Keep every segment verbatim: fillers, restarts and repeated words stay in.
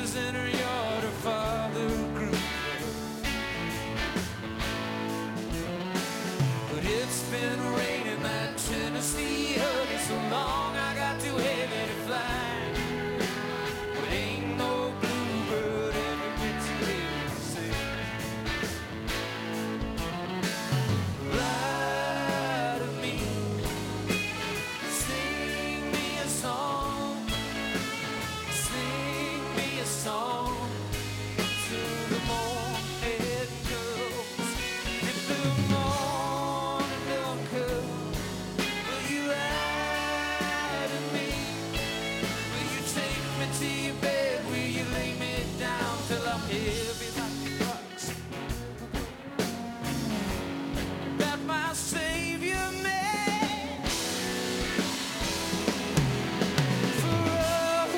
was in her yard, her father grew her. But it's been raining that Tennessee honey so long I got too heavy to fly. But ain't no bluebird ever gets here to say, lie to me, sing me a song, sing me a song till the morning comes. If the morning don't come, will you lie to me? Will you take me to your bed? Will you lay me down till I'm heavy like the rocks that my Savior made for us?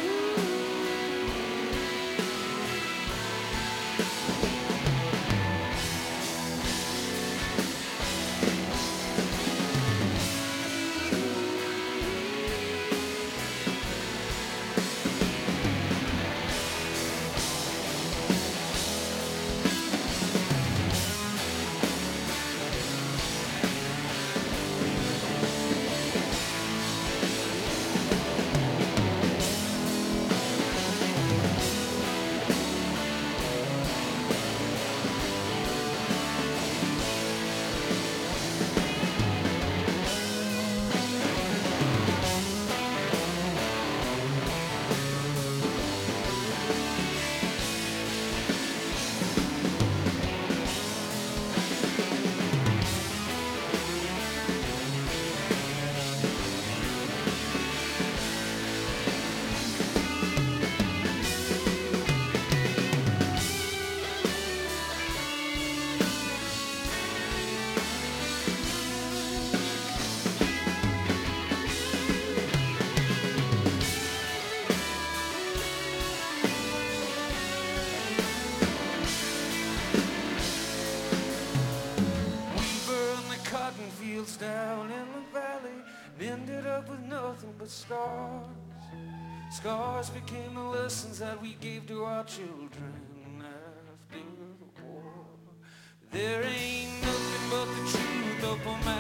Cotton fields down in the valley and ended up with nothing but scars. Scars became the lessons that we gave to our children after the war. There ain't nothing but the truth up on my